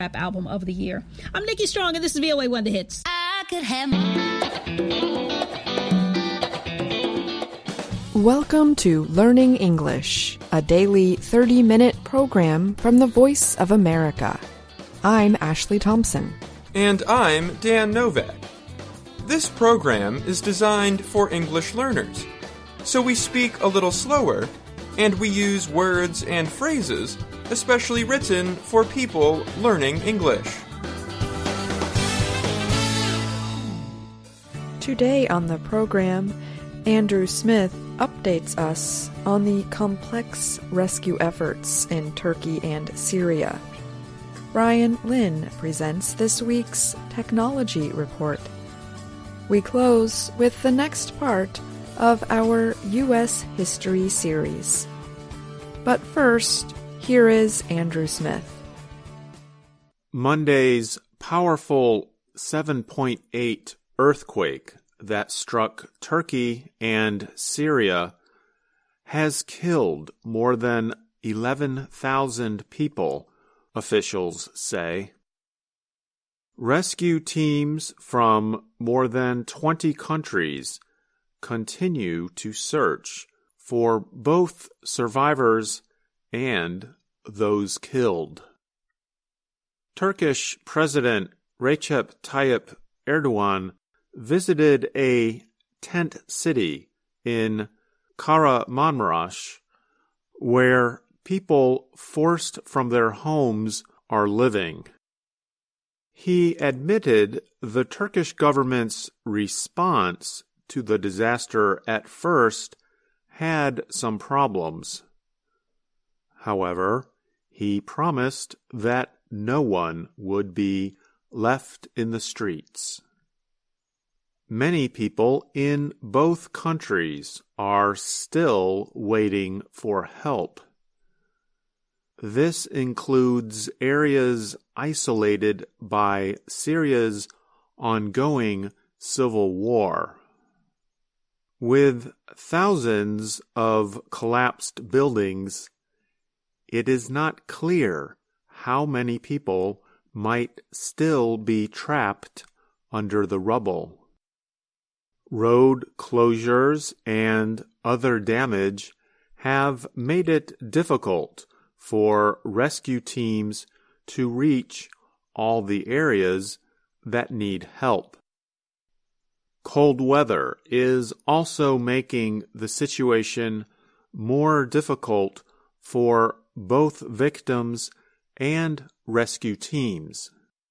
rap album of the year. I'm Nikki Strong, and this is VOA Wonder Hits. I could have... Welcome to Learning English, a daily 30-minute program from the Voice of America. I'm Ashley Thompson. And I'm Dan Novak. This program is designed for English learners, so we speak a little slower, and we use words and phrases especially written for people learning English. Today on the program, Andrew Smith updates us on the complex rescue efforts in Turkey and Syria. Brian Lynn presents this week's Technology Report. We close with the next part of our U.S. History series. But first, here is Andrew Smith. Monday's powerful 7.8 earthquake that struck Turkey and Syria has killed more than 11,000 people, officials say. Rescue teams from more than 20 countries continue to search for both survivors and those killed. Turkish President Recep Tayyip Erdogan visited a tent city in Kahramanmaraş where people forced from their homes are living. He admitted the Turkish government's response to the disaster at first had some problems. However, he promised that no one would be left in the streets. Many people in both countries are still waiting for help. This includes areas isolated by Syria's ongoing civil war. With thousands of collapsed buildings, it is not clear how many people might still be trapped under the rubble. Road closures and other damage have made it difficult for rescue teams to reach all the areas that need help. Cold weather is also making the situation more difficult for both victims and rescue teams.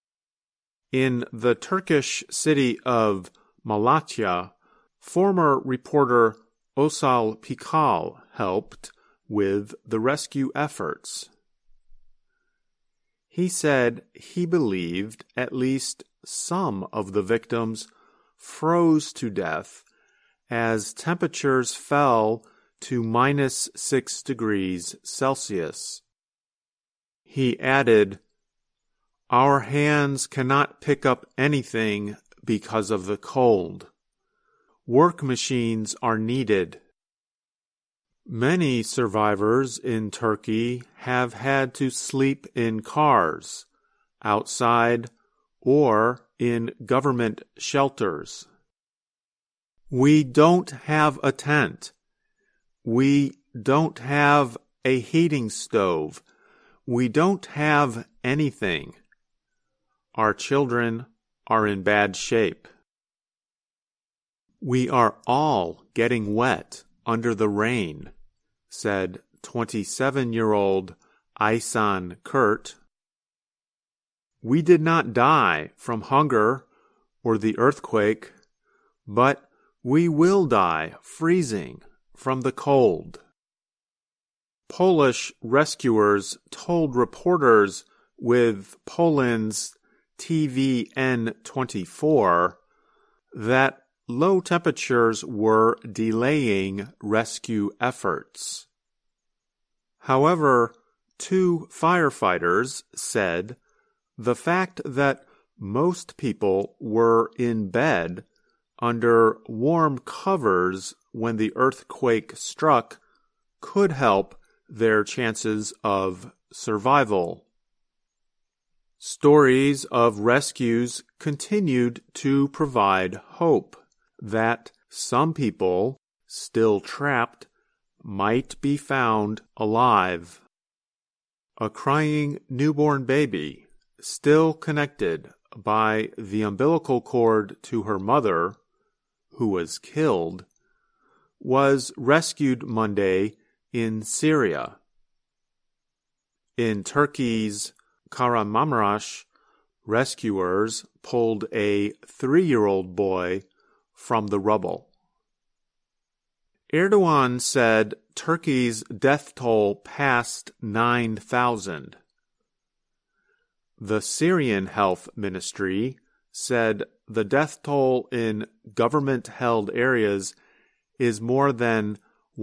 In the Turkish city of Malatya, former reporter Osal Pikal helped with the rescue efforts. He said he believed at least some of the victims froze to death as temperatures fell to -6 degrees Celsius. He added, "Our hands cannot pick up anything because of the cold. Work machines are needed." Many survivors in Turkey have had to sleep in cars, outside, or in government shelters. "We don't have a tent. We don't have a heating stove. We don't have anything. Our children are in bad shape. We are all getting wet under the rain," said 27-year-old Aysan Kurt. "We did not die from hunger or the earthquake, but we will die freezing from the cold." Polish rescuers told reporters with Poland's TVN24 that low temperatures were delaying rescue efforts. However, 2 firefighters said the fact that most people were in bed under warm covers when the earthquake struck could help their chances of survival. Stories of rescues continued to provide hope that some people, still trapped, might be found alive. A crying newborn baby, still connected by the umbilical cord to her mother, who was killed, was rescued Monday in Syria. In Turkey's Kahramanmaraş, rescuers pulled a 3-year-old boy from the rubble. Erdogan said Turkey's death toll passed 9,000. The Syrian Health Ministry said the death toll in government-held areas is more than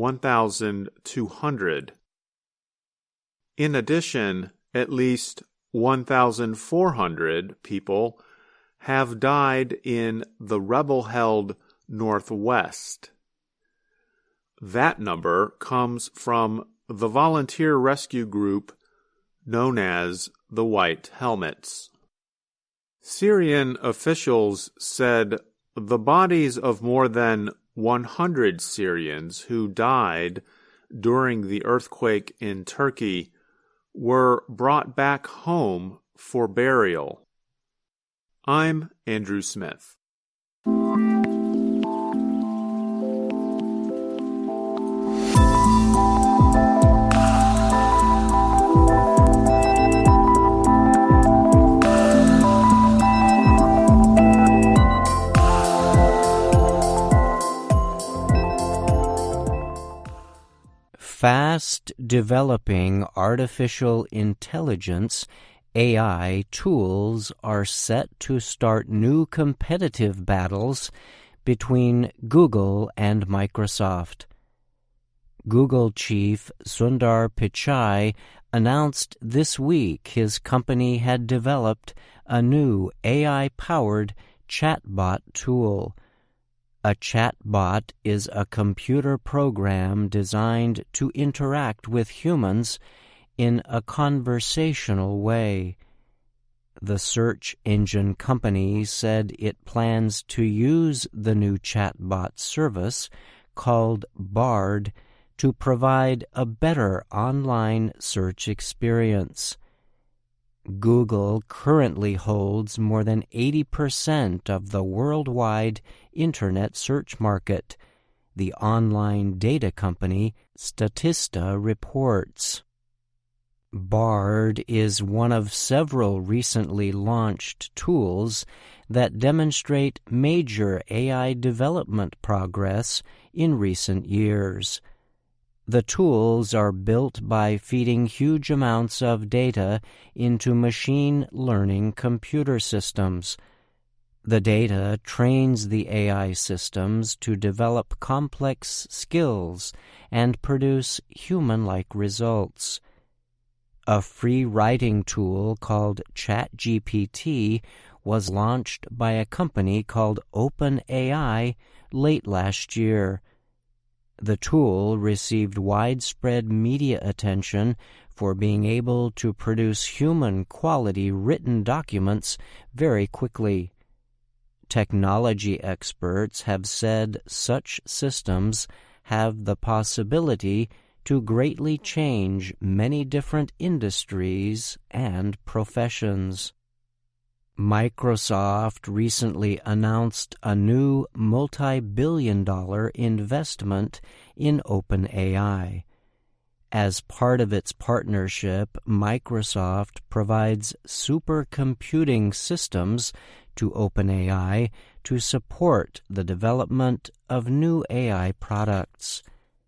1,200. In addition, at least 1,400 people have died in the rebel-held Northwest. That number comes from the volunteer rescue group known as the White Helmets. Syrian officials said the bodies of more than 100 Syrians who died during the earthquake in Turkey were brought back home for burial. I'm Andrew Smith. Fast developing artificial intelligence AI tools are set to start new competitive battles between Google and Microsoft. Google chief Sundar Pichai announced this week his company had developed a new AI-powered chatbot tool. A chatbot is a computer program designed to interact with humans in a conversational way. The search engine company said it plans to use the new chatbot service, called Bard, to provide a better online search experience. Google currently holds more than 80% of the worldwide Internet search market, the online data company Statista reports. Bard is one of several recently launched tools that demonstrate major AI development progress in recent years. The tools are built by feeding huge amounts of data into machine learning computer systems. The data trains the AI systems to develop complex skills and produce human-like results. A free writing tool called ChatGPT was launched by a company called OpenAI late last year. The tool received widespread media attention for being able to produce human-quality written documents very quickly. Technology experts have said such systems have the possibility to greatly change many different industries and professions. Microsoft recently announced a new multi-billion-dollar investment in OpenAI. As part of its partnership, Microsoft provides supercomputing systems to OpenAI to support the development of new AI products.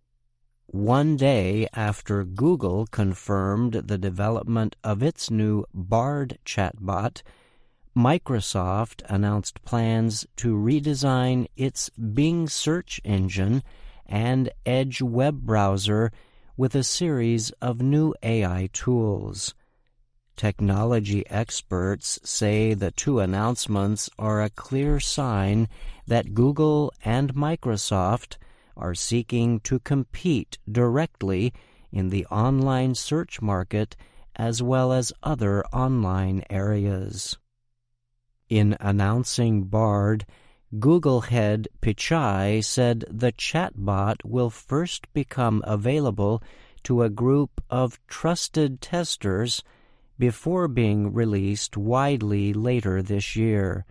One day after Google confirmed the development of its new Bard chatbot, Microsoft announced plans to redesign its Bing search engine and Edge web browser with a series of new AI tools. Technology experts say the two announcements are a clear sign that Google and Microsoft are seeking to compete directly in the online search market as well as other online areas. In announcing Bard, Google head Pichai said the chatbot will first become available to a group of trusted testers before being released widely later this year.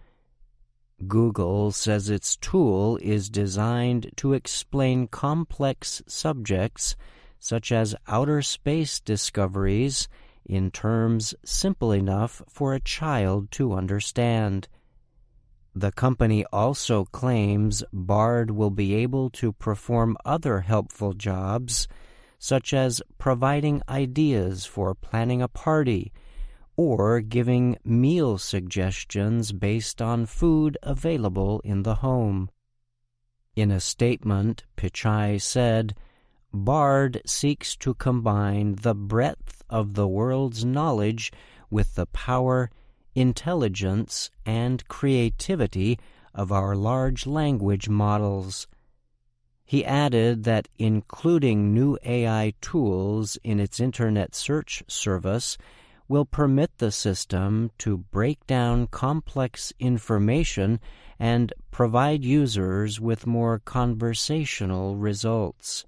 Google says its tool is designed to explain complex subjects such as outer space discoveries in terms simple enough for a child to understand. The company also claims Bard will be able to perform other helpful jobs, such as providing ideas for planning a party or giving meal suggestions based on food available in the home. In a statement, Pichai said, Bard seeks to combine the breadth of the world's knowledge with the power, intelligence, and creativity of our large language models. He added that including new AI tools in its Internet search service will permit the system to break down complex information and provide users with more conversational results.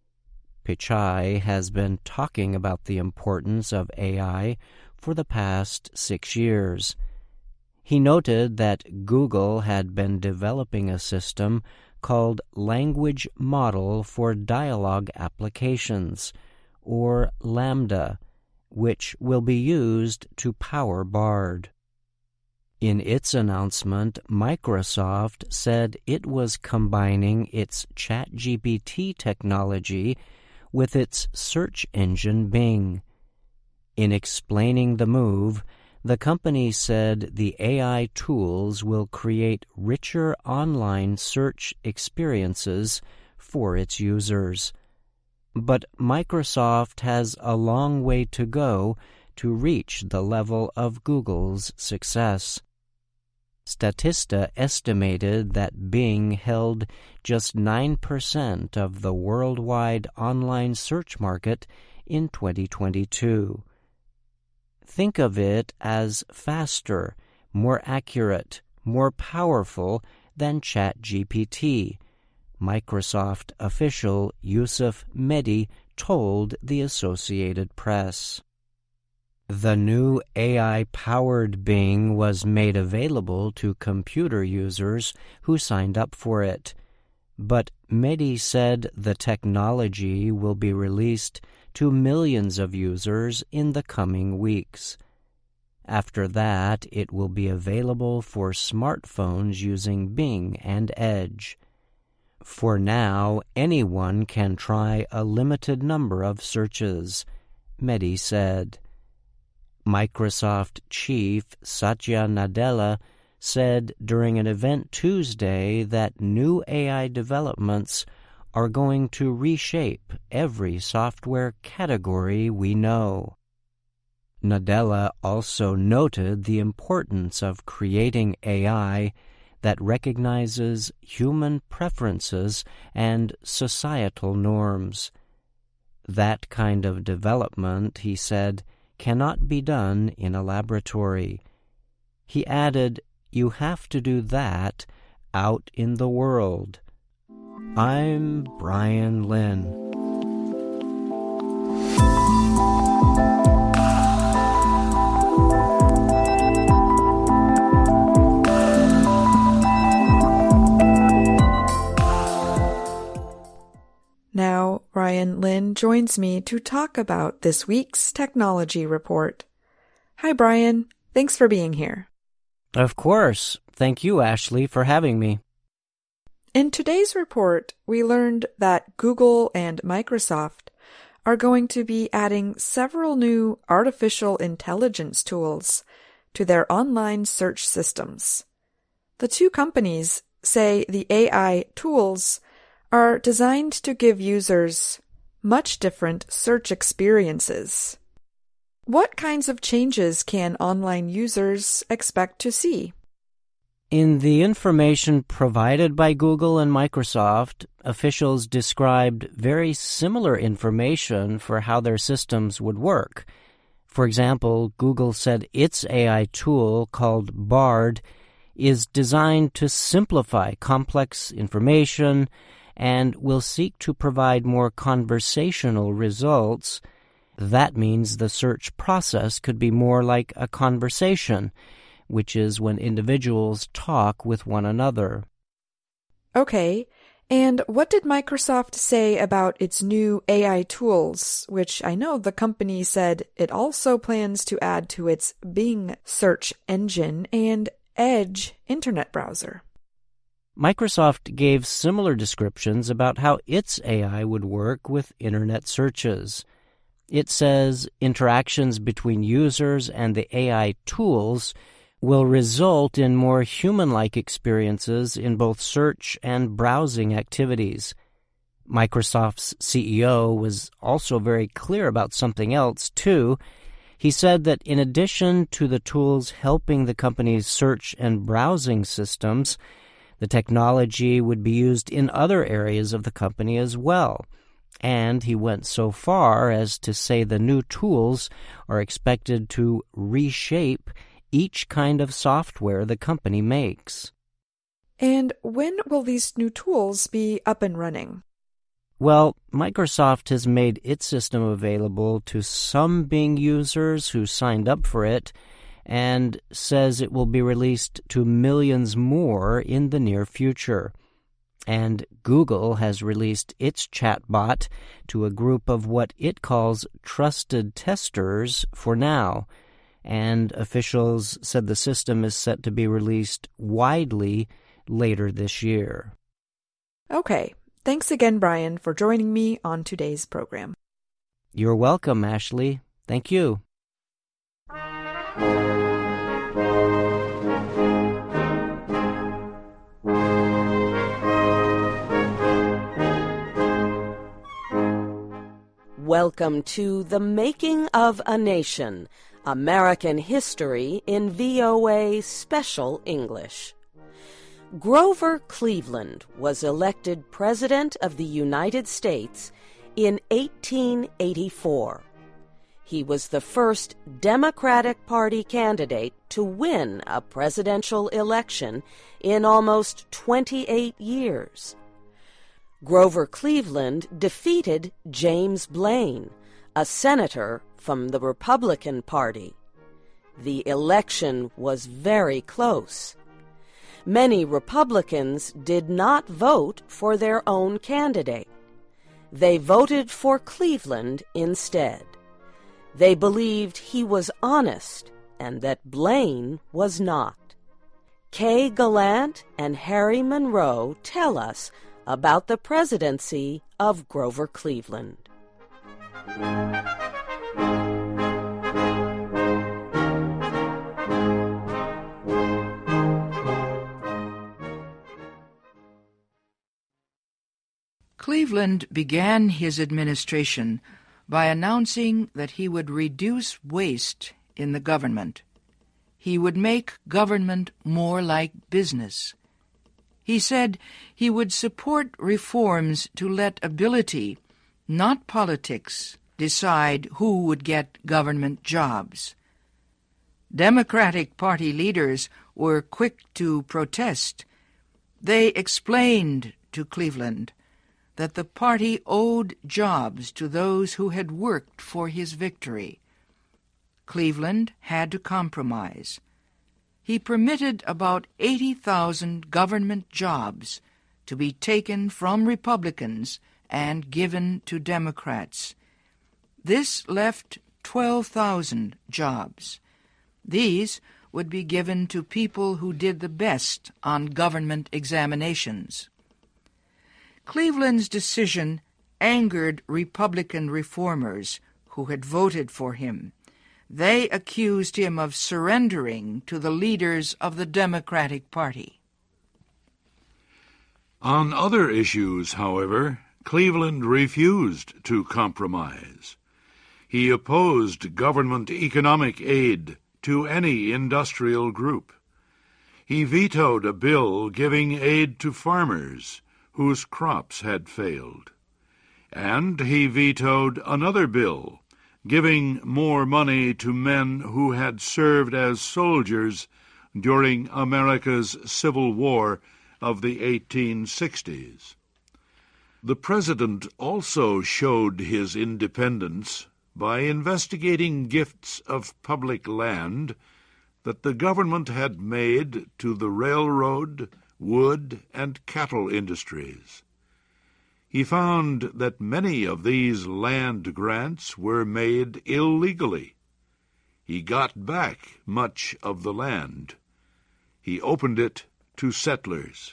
Pichai has been talking about the importance of AI for the past 6 years. He noted that Google had been developing a system called Language Model for Dialogue Applications, or LaMDA, which will be used to power Bard. In its announcement, Microsoft said it was combining its ChatGPT technology with its search engine Bing. In explaining the move, the company said the AI tools will create richer online search experiences for its users. But Microsoft has a long way to go to reach the level of Google's success. Statista estimated that Bing held just 9% of the worldwide online search market in 2022. Think of it as faster, more accurate, more powerful than ChatGPT, Microsoft official Yusuf Mehdi told the Associated Press. The new AI-powered Bing was made available to computer users who signed up for it, but Mehdi said the technology will be released to millions of users in the coming weeks. After that, it will be available for smartphones using Bing and Edge. For now, anyone can try a limited number of searches, Mehdi said. Microsoft chief Satya Nadella said during an event Tuesday that new AI developments are going to reshape every software category we know. Nadella also noted the importance of creating AI that recognizes human preferences and societal norms. That kind of development, he said, cannot be done in a laboratory. He added, "You have to do that out in the world." I'm Brian Lynn. Now, Brian Lynn joins me to talk about this week's technology report. Hi, Brian. Thanks for being here. Of course. Thank you, Ashley, for having me. In today's report, we learned that Google and Microsoft are going to be adding several new artificial intelligence tools to their online search systems. The two companies say the AI tools are designed to give users much different search experiences. What kinds of changes can online users expect to see? In the information provided by Google and Microsoft, officials described very similar information for how their systems would work. For example, Google said its AI tool, called Bard, is designed to simplify complex information and will seek to provide more conversational results. That means the search process could be more like a conversation, which is when individuals talk with one another. Okay, and what did Microsoft say about its new AI tools, which I know the company said it also plans to add to its Bing search engine and Edge internet browser? Microsoft gave similar descriptions about how its AI would work with internet searches. It says interactions between users and the AI tools will result in more human-like experiences in both search and browsing activities. Microsoft's CEO was also very clear about something else, too. He said that in addition to the tools helping the company's search and browsing systems, the technology would be used in other areas of the company as well. And he went so far as to say the new tools are expected to reshape each kind of software the company makes. And when will these new tools be up and running? Well, Microsoft has made its system available to some Bing users who signed up for it, and says it will be released to millions more in the near future. And Google has released its chatbot to a group of what it calls trusted testers for now, and officials said the system is set to be released widely later this year. Okay, thanks again, Brian, for joining me on today's program. You're welcome, Ashley. Thank you. Welcome to The Making of a Nation, American History in VOA Special English. Grover Cleveland was elected President of the United States in 1884. He was the first Democratic Party candidate to win a presidential election in almost 28 years. Grover Cleveland defeated James Blaine, a senator from the Republican Party. The election was very close. Many Republicans did not vote for their own candidate. They voted for Cleveland instead. They believed he was honest and that Blaine was not. Kay Gallant and Harry Monroe tell us about the presidency of Grover Cleveland. Cleveland began his administration by announcing that he would reduce waste in the government. He would make government more like business. He said he would support reforms to let ability, not politics, decide who would get government jobs. Democratic Party leaders were quick to protest. They explained to Cleveland that the party owed jobs to those who had worked for his victory. Cleveland had to compromise. He permitted about 80,000 government jobs to be taken from Republicans and given to Democrats. This left 12,000 jobs. These would be given to people who did the best on government examinations. Cleveland's decision angered Republican reformers who had voted for him. They accused him of surrendering to the leaders of the Democratic Party. On other issues, however, Cleveland refused to compromise. He opposed government economic aid to any industrial group. He vetoed a bill giving aid to farmers whose crops had failed. And he vetoed another bill giving more money to men who had served as soldiers during America's Civil War of the 1860s. The president also showed his independence by investigating gifts of public land that the government had made to the railroad, wood, and cattle industries. He found that many of these land grants were made illegally. He got back much of the land. He opened it to settlers.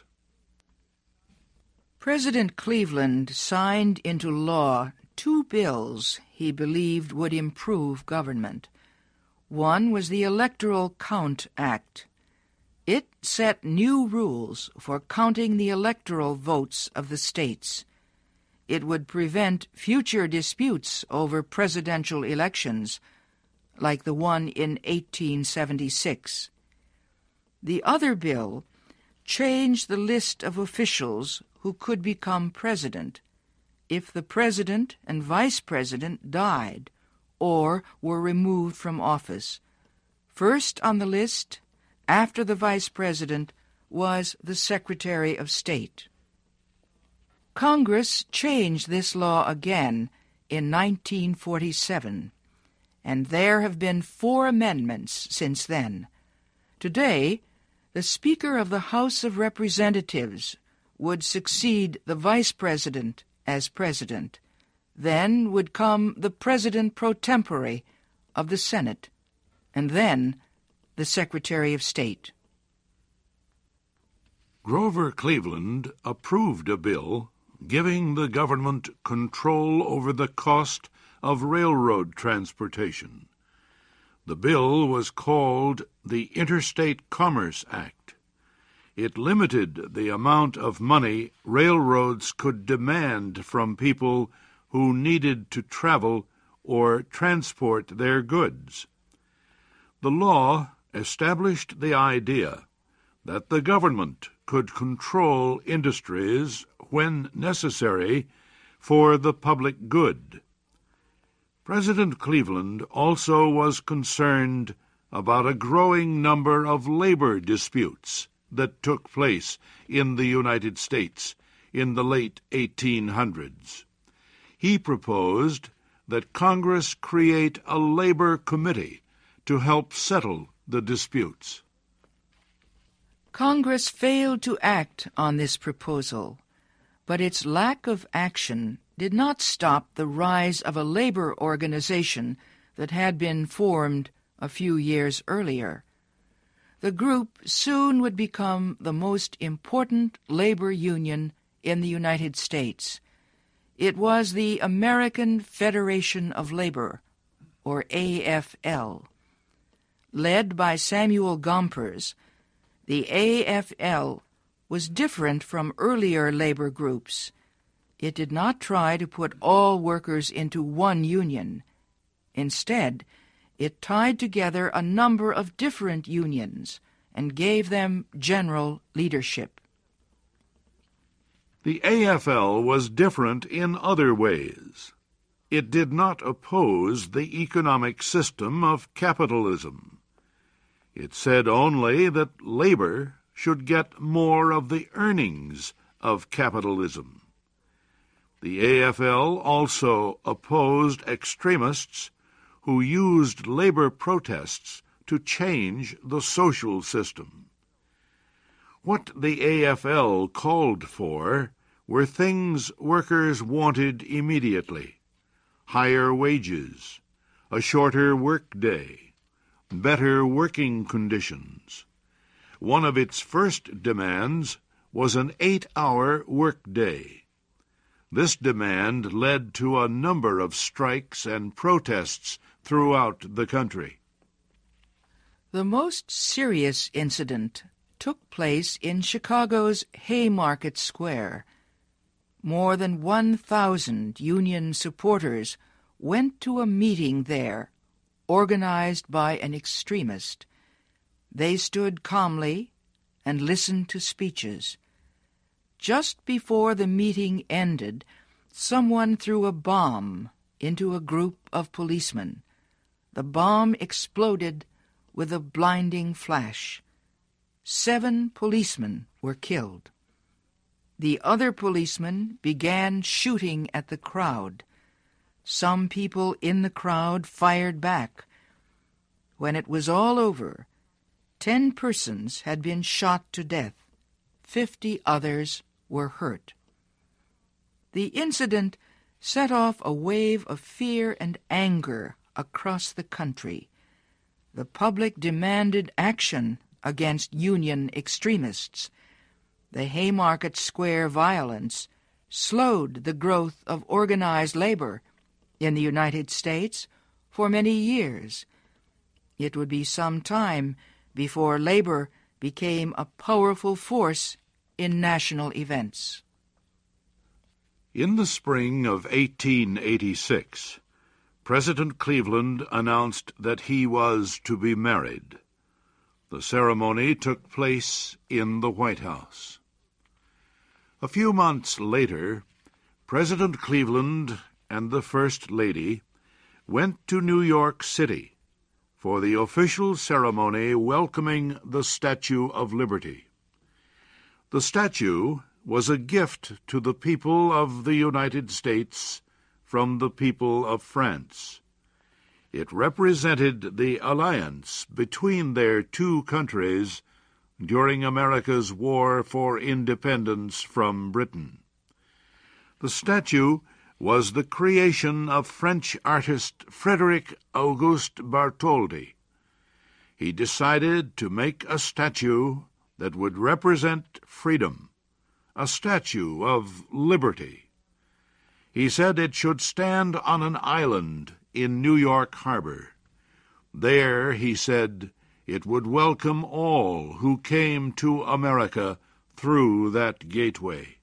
President Cleveland signed into law 2 bills he believed would improve government. One was the Electoral Count Act. It set new rules for counting the electoral votes of the states. It would prevent future disputes over presidential elections, like the one in 1876. The other bill changed the list of officials who could become president if the president and vice president died or were removed from office. First on the list, after the vice president, was the Secretary of State. Congress changed this law again in 1947, and there have been 4 amendments since then. Today, the Speaker of the House of Representatives would succeed the Vice President as President. Then would come the President pro tempore of the Senate, and then the Secretary of State. Grover Cleveland approved a bill giving the government control over the cost of railroad transportation. The bill was called the Interstate Commerce Act. It limited the amount of money railroads could demand from people who needed to travel or transport their goods. The law established the idea that the government could control industries when necessary for the public good. President Cleveland also was concerned about a growing number of labor disputes that took place in the United States in the late 1800s. He proposed that Congress create a labor committee to help settle the disputes. Congress failed to act on this proposal, but its lack of action did not stop the rise of a labor organization that had been formed a few years earlier. The group soon would become the most important labor union in the United States. It was the American Federation of Labor, or AFL. Led by Samuel Gompers, the AFL was different from earlier labor groups. It did not try to put all workers into one union. Instead, it tied together a number of different unions and gave them general leadership. The AFL was different in other ways. It did not oppose the economic system of capitalism. It said only that labor should get more of the earnings of capitalism. The AFL also opposed extremists who used labor protests to change the social system. What the AFL called for were things workers wanted immediately: higher wages, a shorter workday, better working conditions. One of its first demands was an 8-hour workday. This demand led to a number of strikes and protests throughout the country. The most serious incident took place in Chicago's Haymarket Square. More than 1,000 Union supporters went to a meeting there, organized by an extremist. They stood calmly and listened to speeches. Just before the meeting ended, someone threw a bomb into a group of policemen. The bomb exploded with a blinding flash. 7 policemen were killed. The other policemen began shooting at the crowd. Some people in the crowd fired back. When it was all over, 10 persons had been shot to death. 50 others were hurt. The incident set off a wave of fear and anger across the country. The public demanded action against Union extremists. The Haymarket Square violence slowed the growth of organized labor in the United States for many years. It would be some time before labor became a powerful force in national events. In the spring of 1886, President Cleveland announced that he was to be married. The ceremony took place in the White House. A few months later, President Cleveland and the First Lady went to New York City for the official ceremony welcoming the Statue of Liberty. The statue was a gift to the people of the United States from the people of France. It represented the alliance between their two countries during America's war for independence from Britain. The statue was the creation of French artist Frédéric Auguste Bartholdi. He decided to make a statue that would represent freedom, a statue of liberty. He said it should stand on an island in New York Harbor. There, he said, it would welcome all who came to America through that gateway.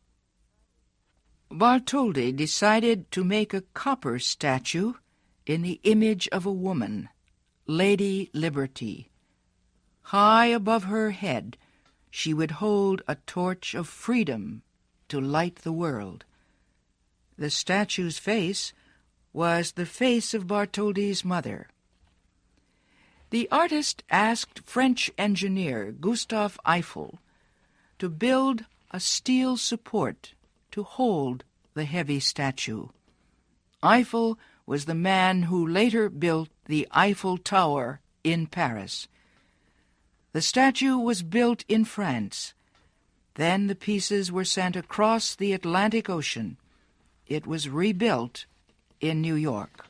Bartholdi decided to make a copper statue in the image of a woman, Lady Liberty. High above her head, she would hold a torch of freedom to light the world. The statue's face was the face of Bartholdi's mother. The artist asked French engineer Gustave Eiffel to build a steel support to hold the heavy statue. Eiffel was the man who later built the Eiffel Tower in Paris. The statue was built in France. Then the pieces were sent across the Atlantic Ocean. It was rebuilt in New York.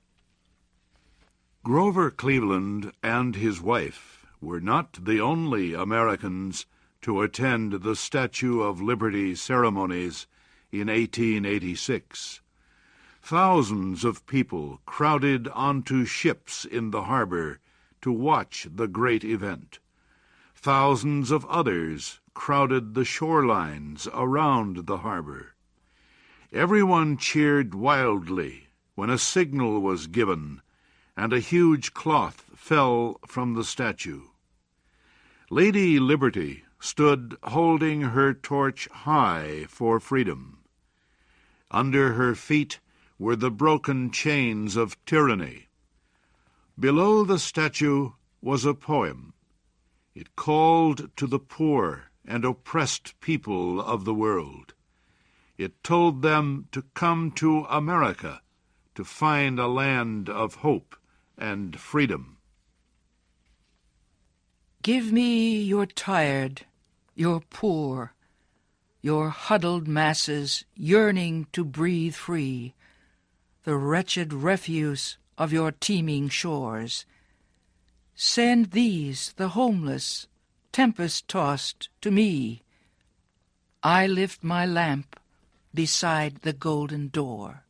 Grover Cleveland and his wife were not the only Americans to attend the Statue of Liberty ceremonies in 1886. Thousands of people crowded onto ships in the harbor to watch the great event. Thousands of others crowded the shorelines around the harbor. Everyone cheered wildly when a signal was given and a huge cloth fell from the statue. Lady Liberty stood holding her torch high for freedom. Under her feet were the broken chains of tyranny. Below the statue was a poem. It called to the poor and oppressed people of the world. It told them to come to America to find a land of hope and freedom. Give me your tired, your poor, your huddled masses yearning to breathe free, the wretched refuse of your teeming shores. Send these, the homeless, tempest-tossed, to me. I lift my lamp beside the golden door.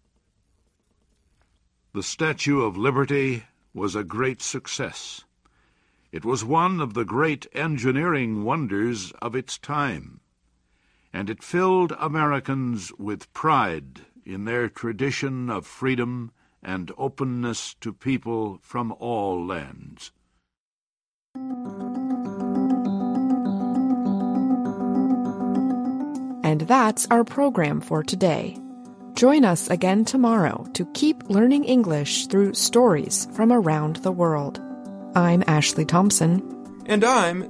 The Statue of Liberty was a great success. It was one of the great engineering wonders of its time, and it filled Americans with pride in their tradition of freedom and openness to people from all lands. And that's our program for today. Join us again tomorrow to keep learning English through stories from around the world. I'm Ashley Thompson. And I'm